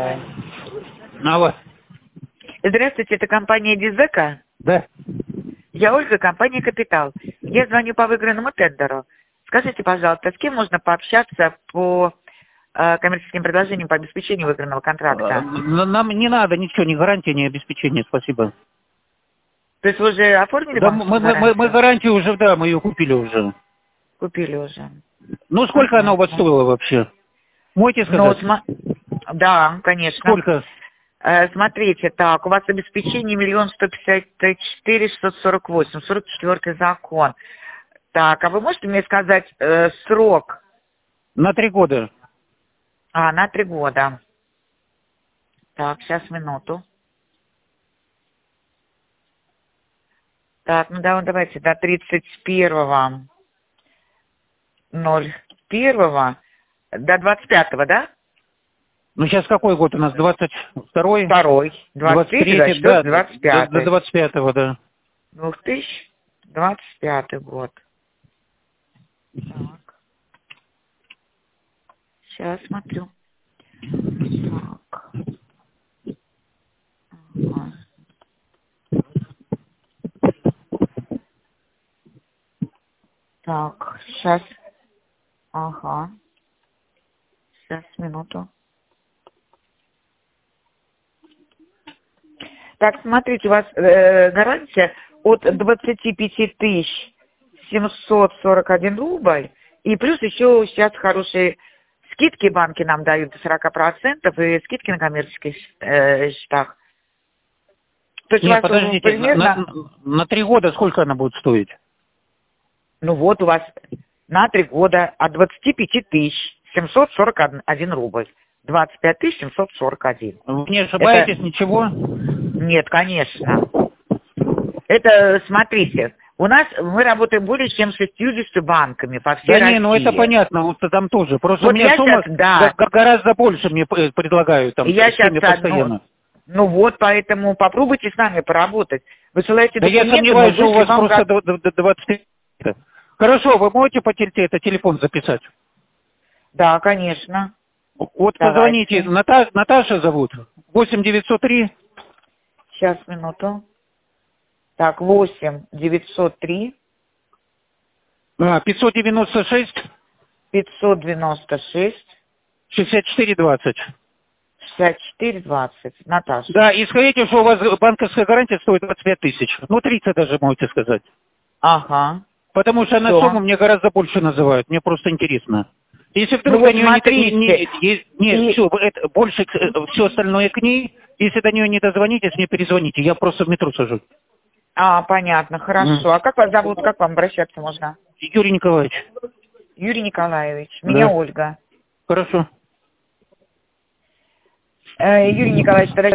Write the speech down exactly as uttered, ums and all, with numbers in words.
Николай. Алло. Здравствуйте, это компания Дизека? Да. Я Ольга, компания Капитал. Я звоню по выигранному тендеру. Скажите, пожалуйста, с кем можно пообщаться по э, коммерческим предложениям по обеспечению выигранного контракта? Нам не надо ничего, ни гарантии, ни обеспечения, спасибо. То есть вы уже оформили Да, банковскую мы, мы, гарантию? мы гарантию уже, да, мы ее купили уже. Купили уже. Ну, сколько Ага. она у вас стоила вообще? Можете Ну, сказать? сма... Да, конечно. Сколько? Э, смотрите, так, у вас обеспечение миллион сто пятьдесят четыре шестьсот сорок восемь, сорок четвёртый закон. Так, а вы можете мне сказать э, срок? На три года. А, на три года. Так, сейчас, минуту. Так, ну да, давайте до тридцать первого ноль первого до двадцать пятого, да? Ну, сейчас какой год у нас? двадцать второй? Второй. двадцать третий, двадцать третий, да, двадцать до, до пятый. двадцать пятого, да. две тысячи двадцать пятый год. Так. Сейчас смотрю. Так. Ага. Так, сейчас. Ага. Сейчас, минуту. Так, смотрите, у вас э, гарантия от двадцати пяти тысяч семьсот сорок один рубль. И плюс еще сейчас хорошие скидки банки нам дают до сорока процентов и скидки на коммерческих э, счетах. То есть у Нет, вас подождите, примерно... на, на, на три года сколько она будет стоить? Ну вот у вас на три года от двадцати пяти тысяч семьсот сорок один рубль. двадцать пять тысяч семьсот сорок один. Вы не ошибаетесь, Это... ничего? Нет, конечно. Это, смотрите, у нас мы работаем более чем с шестьюдесятью банками по всей Да России. не, ну это понятно, вот там тоже. Просто Вот у меня я сумма сейчас, да. г- гораздо больше мне п- предлагают там Я с теми сейчас, постоянно. ну, ну вот, поэтому попробуйте с нами поработать. Высылайте Да я документы, мы сомневаюсь, что у вышлем вас вам... просто как- до- до- до двадцать пять. Хорошо, вы можете по теле- это телефон записать? Да, конечно. Вот Давайте. позвоните, Ната- Наташа зовут, восемь девятьсот три. Сейчас, минуту. Так, восемь девятьсот три А, пятьсот девяносто шесть пятьсот девяносто шесть шестьдесят четыре двадцать. шестьдесят четыре двадцать. Наташа. Да, и скажите, что у вас банковская гарантия стоит двадцать пять тысяч. Ну, тридцать даже можете сказать. Ага. Потому что на Всё. сумму мне гораздо больше называют. Мне просто интересно. Если вдруг Ну до вот нее не, смотрите. не, не, не, И- все, это, больше все остальное к ней. Если до нее не дозвонитесь, мне перезвоните. Я просто в метро сажу. А, понятно, хорошо. А как вас зовут, как к вам обращаться можно? Юрий Николаевич. Юрий Николаевич. Меня Да. Ольга. Хорошо. Э, Юрий Николаевич, тогда